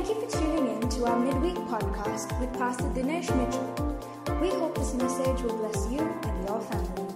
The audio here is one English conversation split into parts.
Thank you for tuning in to our midweek podcast with Pastor Dinesh Mitchell. We hope this message will bless you and your family.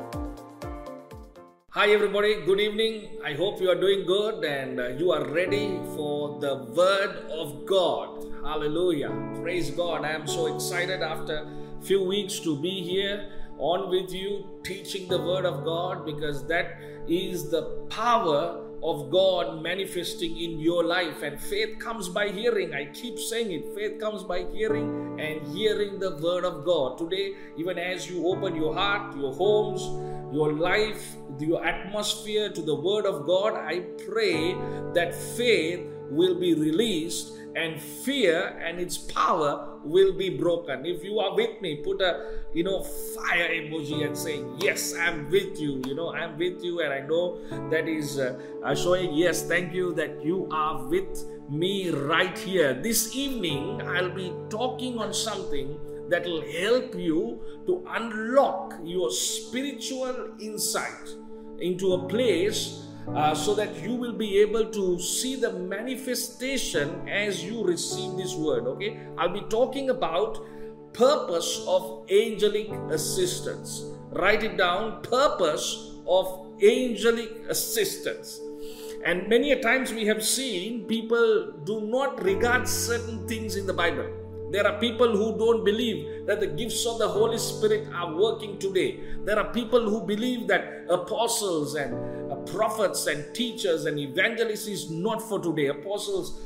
Hi everybody, good evening. I hope you are doing good and you are ready for the Word of God. Hallelujah. Praise God. I am so excited after a few weeks to be here on with you teaching the Word of God, because that is the power of God manifesting in your life. And faith comes by hearing. I keep saying it. Faith comes by hearing and hearing the Word of God. Today, even as you open your heart, your homes, your life, your atmosphere to the Word of God, I pray that faith will be released and fear and its power will be broken. If you are with me, put a fire emoji and say, yes, I'm with you. I'm with you, and I know that is showing, yes, thank you that you are with me right here. This evening, I'll be talking on something that will help you to unlock your spiritual insight into a place so that you will be able to see the manifestation as you receive this word. Okay, I'll be talking about purpose of angelic assistance. Write it down, purpose of angelic assistance. And many a times we have seen people do not regard certain things in the Bible. There are people who don't believe that the gifts of the Holy Spirit are working today. There are people who believe that apostles and prophets and teachers and evangelists is not for today. Apostles,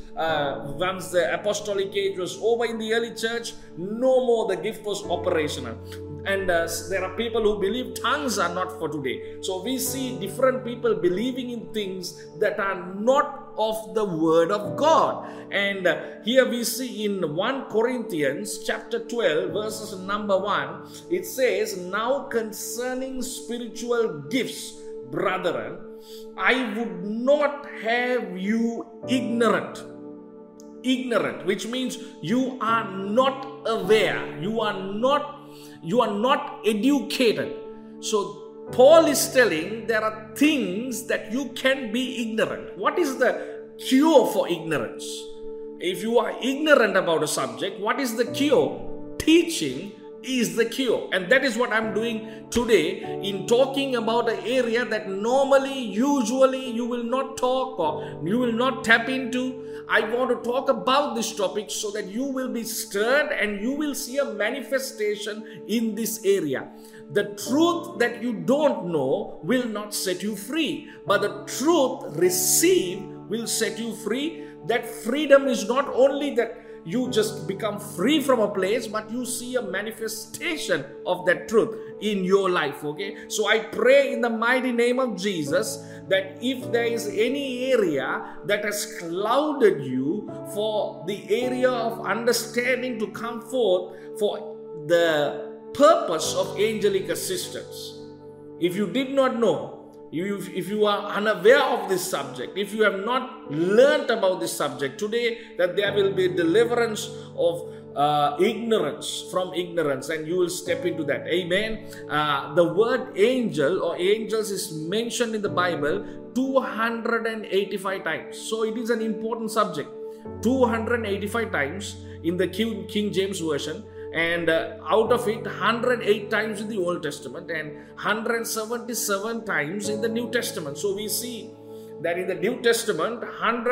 once the apostolic age was over in the early church, no more the gift was operational. And there are people who believe tongues are not for today. So we see different people believing in things that are not of the Word of God. And here we see in 1 Corinthians chapter 12 verses number 1, it says, now concerning spiritual gifts, brethren, I would not have you ignorant, which means you are not aware, you are not educated. So Paul is telling there are things that you can be ignorant. What is the cure for ignorance? If you are ignorant about a subject, what is the cure? Teaching is the cure. And that is what I'm doing today in talking about an area that usually you will not talk or you will not tap into. I want to talk about this topic so that you will be stirred and you will see a manifestation in this area. The truth that you don't know will not set you free, but the truth received will set you free. That freedom is not only that you just become free from a place, but you see a manifestation of that truth in your life. Okay, so I pray in the mighty name of Jesus that if there is any area that has clouded you for the area of understanding to come forth for the purpose of angelic assistance, if you did not know, if you are unaware of this subject, if you have not learnt about this subject today, that there will be deliverance of ignorance from ignorance, and you will step into that. Amen. The word angel or angels is mentioned in the Bible 285 times. So it is an important subject. 285 times in the King James Version. And out of it, 108 times in the Old Testament and 177 times in the New Testament. So we see that in the New Testament,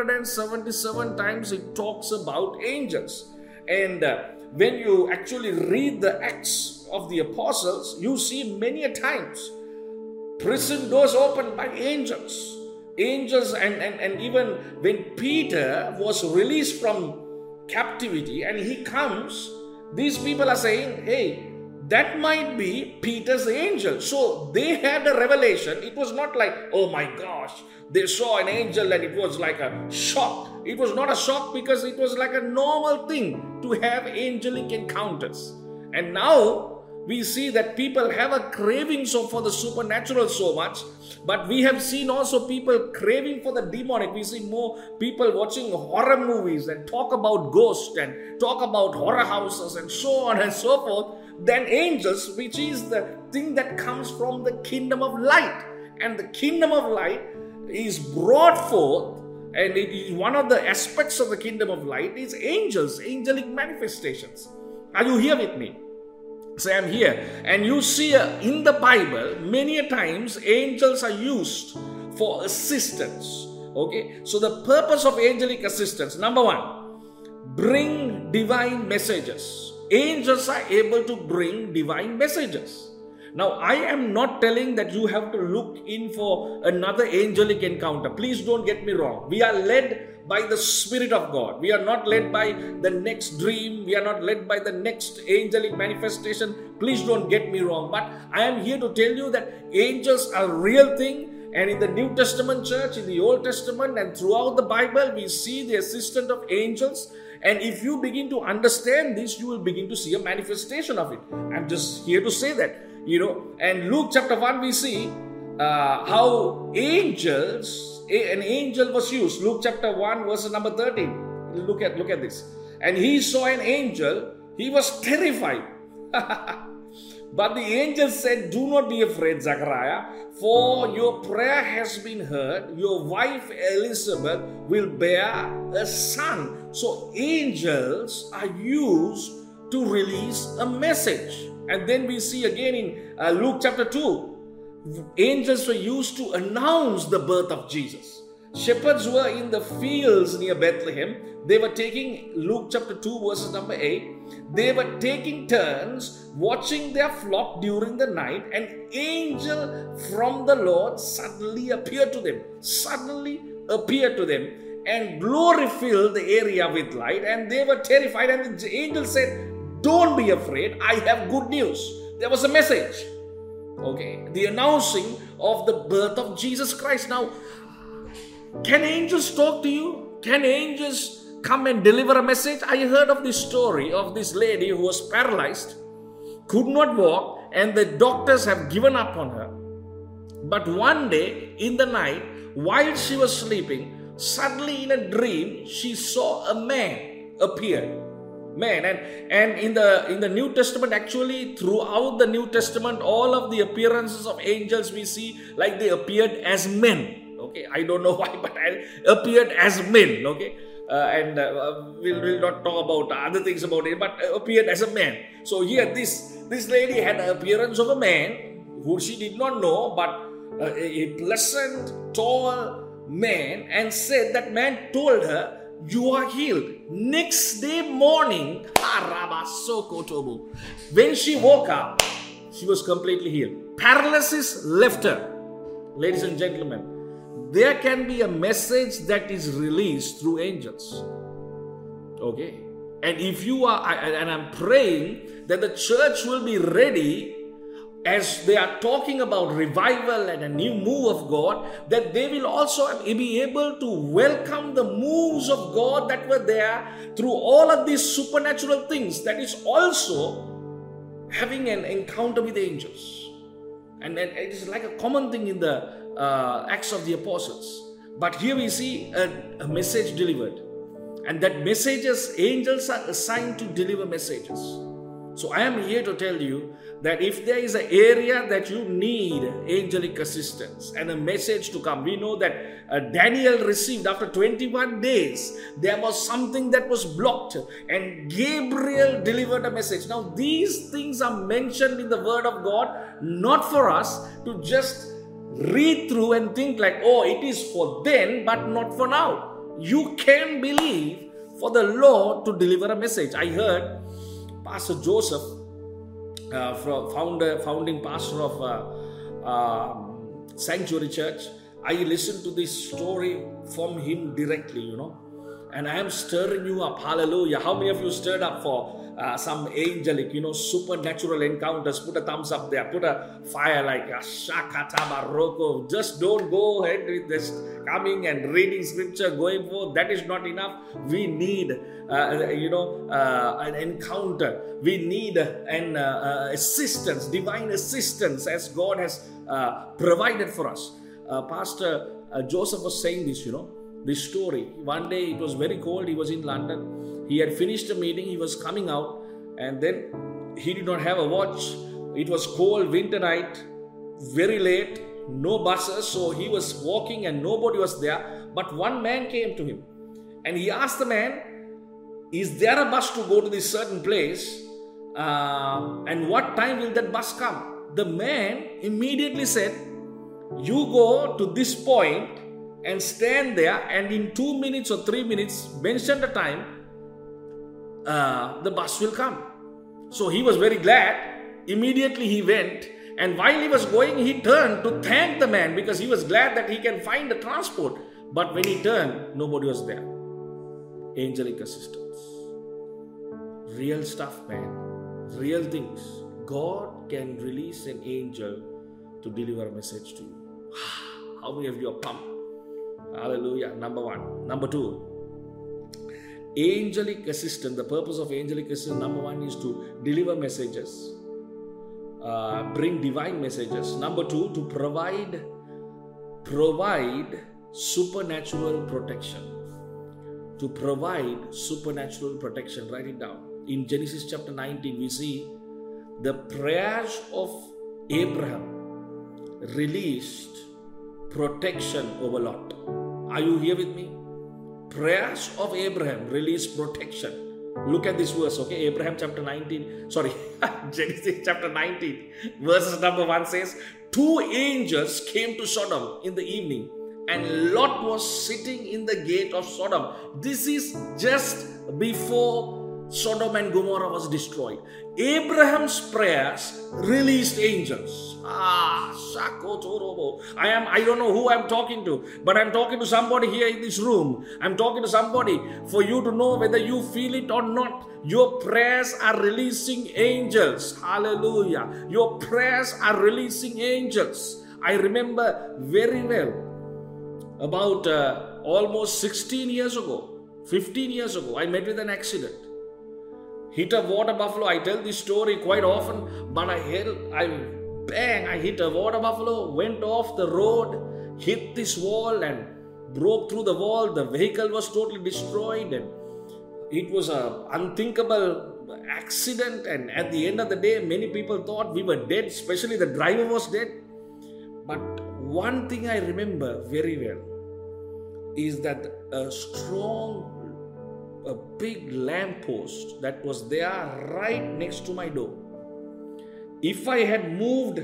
177 times it talks about angels. And when you actually read the Acts of the Apostles, you see many a times prison doors opened by angels. Angels, and even when Peter was released from captivity and he comes, these people are saying, hey, that might be Peter's angel. So they had a revelation. It was not like, oh my gosh, they saw an angel and it was like a shock. It was not a shock because it was like a normal thing to have angelic encounters. And now we see that people have a craving for the supernatural so much, but we have seen also people craving for the demonic. We see more people watching horror movies and talk about ghosts and talk about horror houses and so on and so forth than angels, which is the thing that comes from the kingdom of light. And the kingdom of light is brought forth And it is one of the aspects of the kingdom of light is angels, angelic manifestations. Are you here with me? Say, I'm here. And you see in the Bible, many a times angels are used for assistance. Okay. So the purpose of angelic assistance, number one, bring divine messages. Angels are able to bring divine messages. Now, I am not telling that you have to look in for another angelic encounter. Please don't get me wrong. We are led by the Spirit of God. We are not led by the next dream. We are not led by the next angelic manifestation. Please don't get me wrong. But I am here to tell you that angels are a real thing. And in the New Testament church, in the Old Testament, and throughout the Bible, we see the assistance of angels. And if you begin to understand this, you will begin to see a manifestation of it. I'm just here to say that. And Luke chapter 1, we see how an angel was used. Luke chapter 1, verse number 13. Look at this. And he saw an angel. He was terrified. But the angel said, do not be afraid, Zachariah, for your prayer has been heard. Your wife Elizabeth will bear a son. So angels are used to release a message. And then we see again in Luke chapter 2, angels were used to announce the birth of Jesus. Shepherds were in the fields near Bethlehem. They were taking, Luke chapter 2 verses number 8, they were taking turns watching their flock during the night. An angel from the Lord suddenly appeared to them. And glory filled the area with light. And they were terrified. And the angel said, don't be afraid, I have good news. There was a message. Okay, the announcing of the birth of Jesus Christ. Now, can angels talk to you? Can angels come and deliver a message? I heard of this story of this lady who was paralyzed, could not walk, and the doctors have given up on her. But one day in the night, while she was sleeping, suddenly in a dream, she saw a man appear. And in the New Testament, actually throughout the New Testament, all of the appearances of angels we see like they appeared as men. Okay, I don't know why, but appeared as men. Okay, we'll not talk about other things about it, but appeared as a man. So here, this lady had the appearance of a man who she did not know, but a pleasant, tall man, and said that man told her, you are healed. Next day morning, when she woke up, she was completely healed. Paralysis left her. Ladies and gentlemen, there can be a message that is released through angels. Okay? And if you are, and I'm praying that the church will be ready as they are talking about revival and a new move of God, that they will also be able to welcome the moves of God that were there through all of these supernatural things, that is also having an encounter with angels. And it is like a common thing in the Acts of the Apostles. But here we see a message delivered. And that messages, angels are assigned to deliver messages. So I am here to tell you that if there is an area that you need angelic assistance and a message to come, we know that Daniel received after 21 days, there was something that was blocked and Gabriel delivered a message. Now these things are mentioned in the word of God, not for us to just read through and think like, oh, it is for then, but not for now. You can believe for the Lord to deliver a message. I heard Pastor Joseph, founding pastor of Sanctuary Church, I listened to this story from him directly, and I am stirring you up. Hallelujah. How many of you stirred up for some angelic, supernatural encounters? Put a thumbs up there. Put a fire like Shakata Baroko. Just don't go ahead with this coming and reading scripture, going forth. That is not enough. We need, an encounter. We need an assistance, divine assistance, as God has provided for us. Pastor Joseph was saying this story. One day it was very cold. He was in London. He had finished a meeting. He was coming out, and then he did not have a watch. It was cold winter night, very late, no buses, so he was walking and nobody was there. But one man came to him and he asked the man, is there a bus to go to this certain place? And what time will that bus come? The man immediately said, you go to this point and stand there, and in 2 minutes or 3 minutes, mention the time, the bus will come. So he was very glad. Immediately he went, and while he was going, he turned to thank the man because he was glad that he can find the transport. But when he turned, nobody was there. Angelic assistance. Real stuff, man. Real things. God can release an angel to deliver a message to you. How many of you are pumped? Hallelujah. Number one. Number two, angelic assistance. The purpose of angelic assistance, number one, is to deliver messages, bring divine messages. Number two, to provide supernatural protection. To provide supernatural protection. Write it down. In Genesis chapter 19, we see the prayers of Abraham released protection over Lot. Are you here with me? Prayers of Abraham released protection. Look at this verse, okay? Genesis chapter 19, verses number 1 says, 2 angels came to Sodom in the evening, and Lot was sitting in the gate of Sodom. This is just before Sodom and Gomorrah was destroyed. Abraham's prayers released angels. I don't know who I'm talking to, but I'm talking to somebody here in this room. I'm talking to somebody for you to know whether you feel it or not. Your prayers are releasing angels. Hallelujah. Your prayers are releasing angels. I remember very well about almost 16 years ago, 15 years ago, I met with an accident. Hit a water buffalo. I tell this story quite often, but I hit a water buffalo, went off the road, hit this wall and broke through the wall. The vehicle was totally destroyed, and it was an unthinkable accident. And at the end of the day, many people thought we were dead, especially the driver was dead. But one thing I remember very well is that a big lamppost that was there right next to my door. If I had moved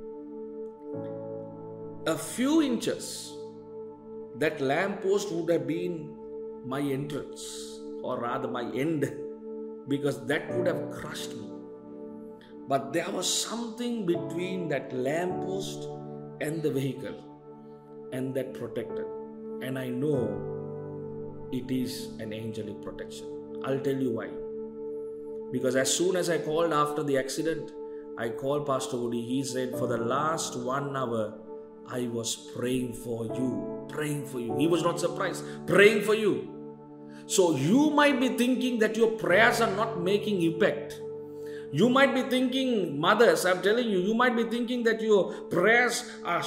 a few inches, that lamppost would have been my entrance, or rather my end, because that would have crushed me. But there was something between that lamppost and the vehicle, and that protected. And I know it is an angelic protection. I'll tell you why. Because as soon as I called after the accident, I called Pastor Woody. He said, for the last 1 hour, I was praying for you. Praying for you. He was not surprised. Praying for you. So you might be thinking that your prayers are not making impact. You might be thinking, mothers, I'm telling you, you might be thinking that your prayers are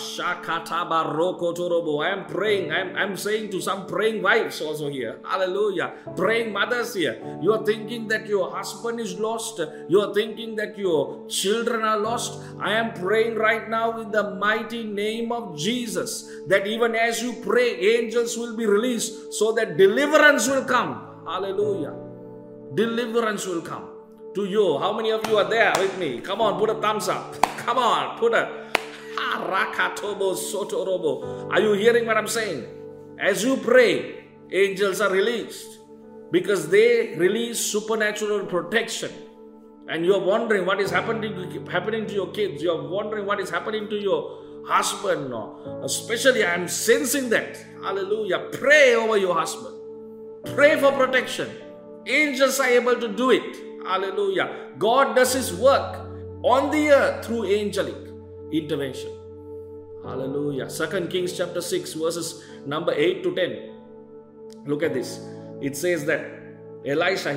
I am praying. I'm saying to some praying wives also here. Hallelujah. Praying mothers here. You are thinking that your husband is lost. You are thinking that your children are lost. I am praying right now in the mighty name of Jesus that even as you pray, angels will be released so that deliverance will come. Hallelujah. Deliverance will come to you. How many of you are there with me? Come on, put a thumbs up. Come on, put a Rakatobo Sotorobo. Are you hearing what I'm saying? As you pray, angels are released because they release supernatural protection. And you are wondering what is happening to your kids. You are wondering what is happening to your husband. Especially, I am sensing that. Hallelujah. Pray over your husband. Pray for protection. Angels are able to do it. Hallelujah. God does His work on the earth through angelic intervention. Hallelujah. 2 Kings chapter 6 verses number 8 to 10. Look at this. It says that Elisha,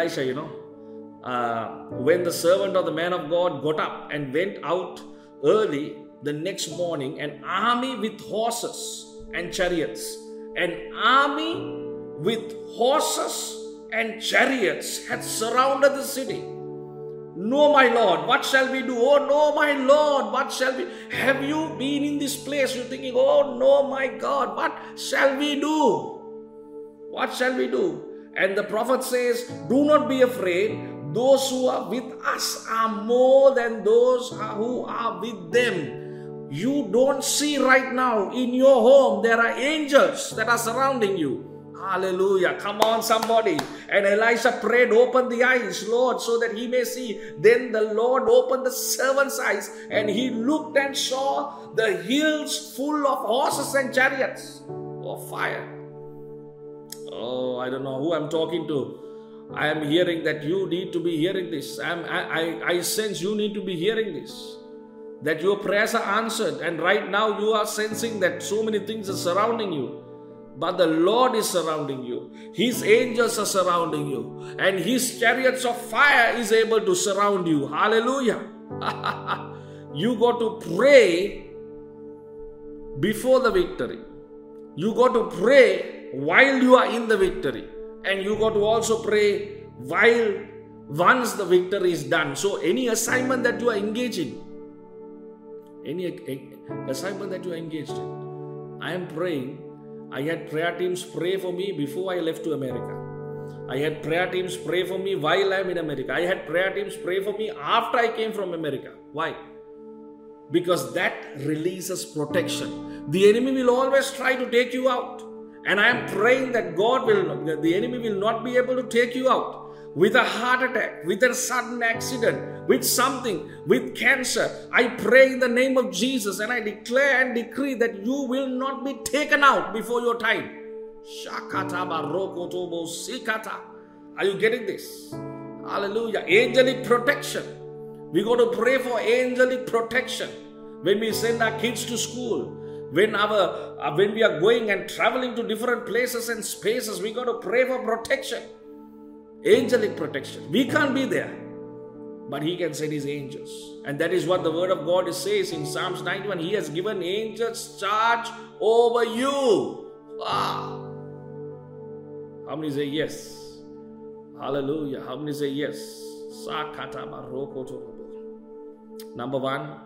when the servant of the man of God got up and went out early the next morning, an army with horses and chariots, and chariots had surrounded the city. No, my Lord, what shall we do? Oh, no, my Lord, what shall we? Have you been in this place? You're thinking, oh, no, my God, what shall we do? What shall we do? And the prophet says, do not be afraid. Those who are with us are more than those who are with them. You don't see right now in your home, there are angels that are surrounding you. Hallelujah. Come on, somebody. And Elisha prayed, open the eyes, Lord, so that he may see. Then the Lord opened the servant's eyes, and he looked and saw the hills full of horses and chariots of fire. Oh, I don't know who I'm talking to. I am hearing that you need to be hearing this. I sense you need to be hearing this. That your prayers are answered, and right now you are sensing that so many things are surrounding you. But the Lord is surrounding you. His angels are surrounding you. And His chariots of fire is able to surround you. Hallelujah. You got to pray before the victory. You got to pray while you are in the victory. And you got to also pray once the victory is done. So any assignment that you are engaged in, I am praying. I had prayer teams pray for me before I left to America. I had prayer teams pray for me while I am in America. I had prayer teams pray for me after I came from America. Why? Because that releases protection. The enemy will always try to take you out. And I am praying that the enemy will not be able to take you out with a heart attack, with a sudden accident, with something, with cancer. I pray in the name of Jesus, and I declare and decree that you will not be taken out before your time. Are you getting this? Hallelujah. Angelic protection. We got to pray for angelic protection when we send our kids to school. When we are going and traveling to different places and spaces, we got to pray for protection. Angelic protection. We can't be there, but He can send His angels. And that is what the word of God says in Psalms 91. He has given angels charge over you. Wow. How many say yes? Hallelujah. How many say yes? Number one,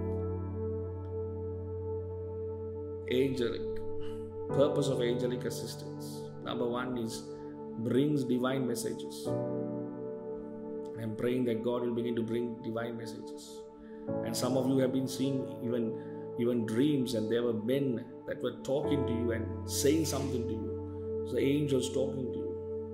angelic. Purpose of angelic assistance. Number one is brings divine messages. I'm praying that God will begin to bring divine messages. And some of you have been seeing even dreams, and there were men that were talking to you and saying something to you. So angels talking to you,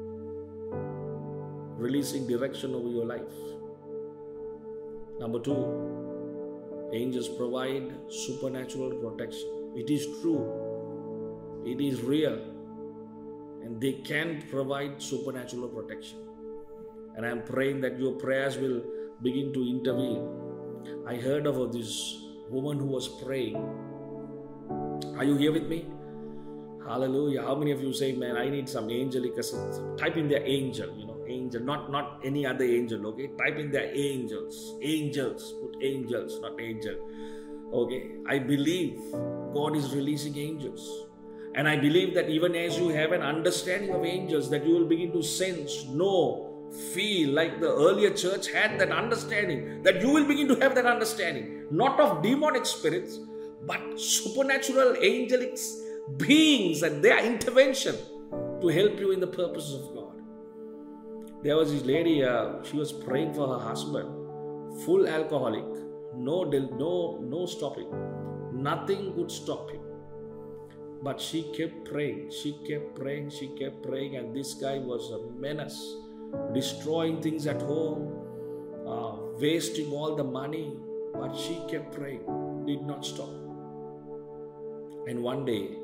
releasing direction over your life. Number two, angels provide supernatural protection. It is true. It is real. And they can provide supernatural protection. And I am praying that your prayers will begin to intervene. I heard of this woman who was praying. Are you here with me? Hallelujah. How many of you say, man, I need some angelic assistance? Type in their angel, angel, not any other angel, okay? Type in their angels. Angels. Put angels, not angel. Okay? I believe God is releasing angels. And I believe that even as you have an understanding of angels, that you will begin to sense, know, feel like the earlier church had that understanding, that you will begin to have that understanding, not of demonic spirits, but supernatural angelic beings and their intervention to help you in the purposes of God. There was this lady, she was praying for her husband, full alcoholic, no stopping, nothing could stop him. But she kept praying, and this guy was a menace, destroying things at home, wasting all the money. But she kept praying, did not stop. And one day,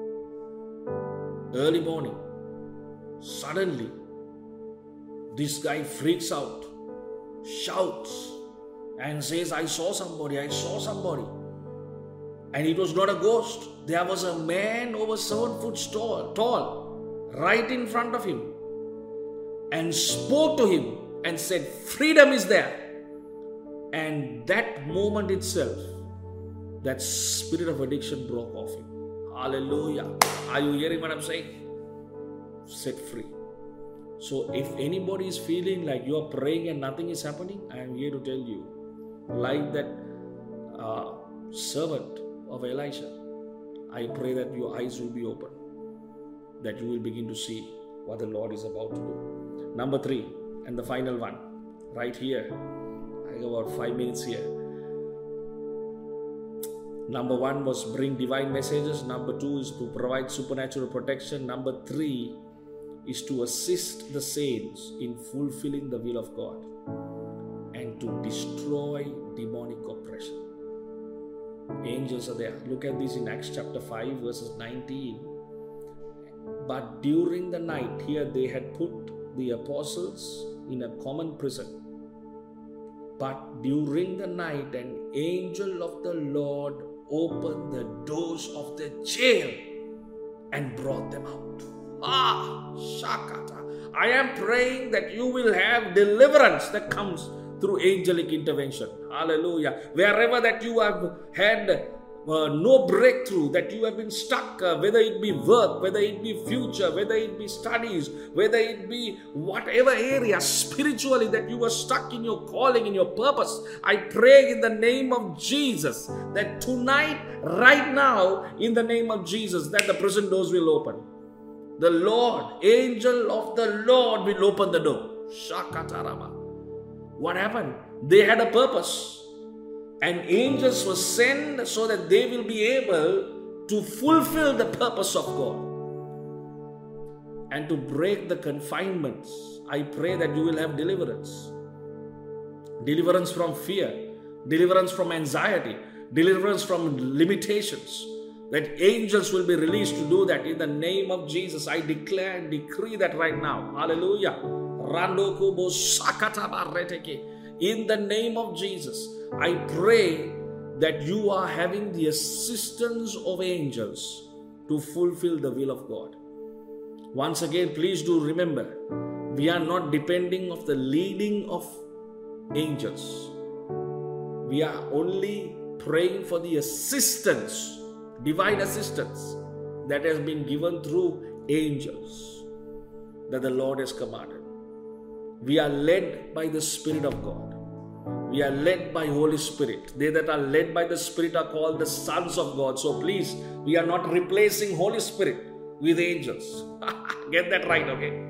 early morning, suddenly, this guy freaks out, shouts, and says, I saw somebody. And it was not a ghost. There was a man over 7 foot tall, right in front of him, and spoke to him and said, freedom is there. And that moment itself, that spirit of addiction broke off him. Hallelujah. Are you hearing what I'm saying? Set free. So if anybody is feeling like you are praying and nothing is happening, I am here to tell you, like that servant of Elisha, I pray that your eyes will be open, that you will begin to see what the Lord is about to do. Number 3, and the final one, right here. I have about 5 minutes here. Number 1 was bring divine messages. Number 2 is to provide supernatural protection. Number 3 is to assist the saints in fulfilling the will of God and to destroy demonic oppression. Angels are there. Look at this in Acts chapter 5 verses 19. But during the night, here they had put the apostles in a common prison. But during the night, an angel of the Lord opened the doors of the jail and brought them out. Shakata. I am praying that you will have deliverance that comes through angelic intervention. Hallelujah. Wherever that you have had no breakthrough, that you have been stuck, whether it be work, whether it be future, whether it be studies, whether it be whatever area spiritually that you were stuck in your calling, in your purpose, I pray in the name of Jesus that tonight, right now, in the name of Jesus, that the prison doors will open. The Lord, angel of the Lord will open the door. Shakatarama. What happened? They had a purpose. And angels were sent so that they will be able to fulfill the purpose of God and to break the confinements. I pray that you will have deliverance. Deliverance from fear, deliverance from anxiety, deliverance from limitations. That angels will be released to do that in the name of Jesus. I declare and decree that right now. Hallelujah. In the name of Jesus, I pray that you are having the assistance of angels to fulfill the will of God. Once again, please do remember, we are not depending on the leading of angels. We are only praying for the assistance, divine assistance that has been given through angels that the Lord has commanded. We are led by the Spirit of God. We are led by Holy Spirit. They that are led by the Spirit are called the sons of God. So please, we are not replacing Holy Spirit with angels. Get that right, okay?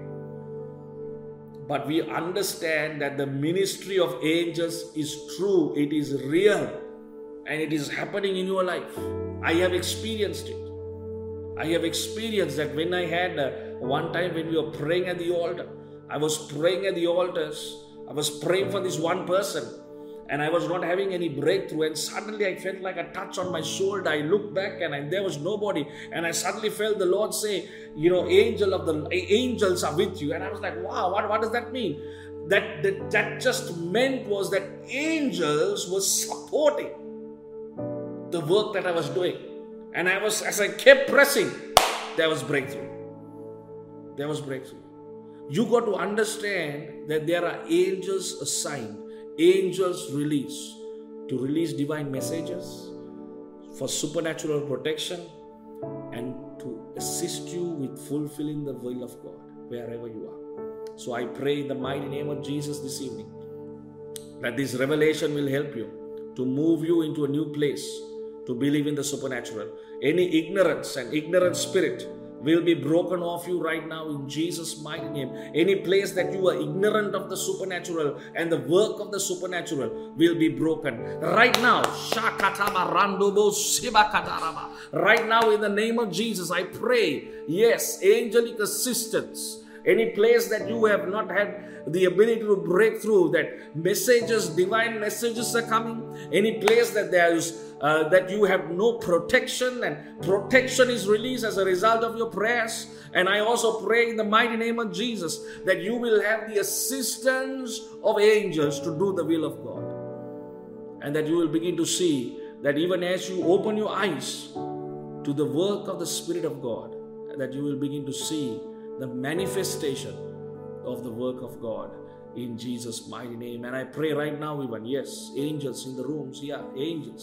But we understand that the ministry of angels is true. It is real. And it is happening in your life. I have experienced it. I have experienced that when I had one time when we were praying at the altar. I was praying at the altars. I was praying for this one person. And I was not having any breakthrough. And suddenly I felt like a touch on my shoulder. I looked back and there was nobody. And I suddenly felt the Lord say, angels are with you. And I was like, wow, what does that mean? That just meant was that angels were supporting the work that I was doing. And as I kept pressing, there was breakthrough. There was breakthrough. You got to understand that there are angels assigned, angels released to release divine messages for supernatural protection and to assist you with fulfilling the will of God wherever you are. So I pray in the mighty name of Jesus this evening that this revelation will help you to move you into a new place to believe in the supernatural. Any ignorance and ignorant spirit will be broken off you right now in Jesus' mighty name. Any place that you are ignorant of the supernatural and the work of the supernatural will be broken. Right now, right now in the name of Jesus, I pray, yes, angelic assistance. Any place that you have not had the ability to break through, that messages, divine messages are coming. Any place that there is that you have no protection and protection is released as a result of your prayers. And I also pray in the mighty name of Jesus that you will have the assistance of angels to do the will of God. And that you will begin to see that even as you open your eyes to the work of the Spirit of God, that you will begin to see the manifestation of the work of God in Jesus' mighty name. And I pray right now even, yes, angels in the rooms, angels.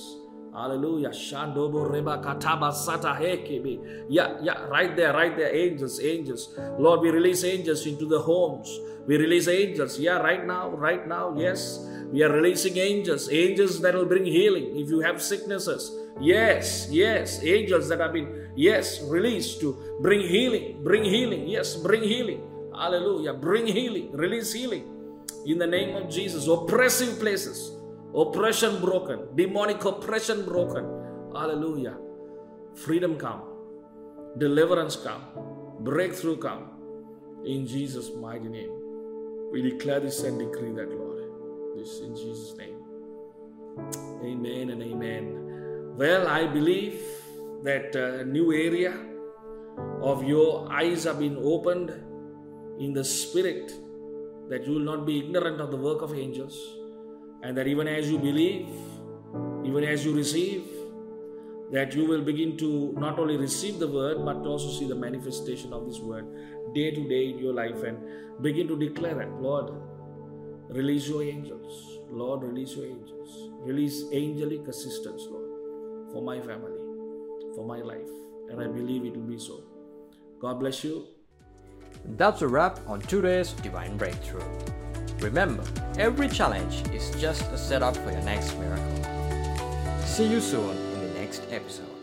Hallelujah. Shandobo reba kataba sata hekebe. Yeah, right there. Angels. Lord, we release angels into the homes. We release angels. Yeah, right now. Yes. We are releasing angels that will bring healing. If you have sicknesses, yes, angels that have been, released to bring healing. Yes, bring healing. Hallelujah. Bring healing. Release healing. In the name of Jesus. Oppressive places. Oppression broken. Demonic oppression broken. Hallelujah. Freedom come. Deliverance come. Breakthrough come. In Jesus' mighty name. We declare this and decree that, Lord. This in Jesus' name. Amen and amen. Well, I believe that a new area of your eyes have been opened in the spirit, that you will not be ignorant of the work of angels, and that even as you believe, even as you receive, that you will begin to not only receive the word but also see the manifestation of this word day to day in your life, and begin to declare that, Lord, release your angels. Lord, release your angels. Release angelic assistance, Lord, for my family, for my life. And I believe it will be so. God bless you. That's a wrap on today's Divine Breakthrough. Remember, every challenge is just a setup for your next miracle. See you soon in the next episode.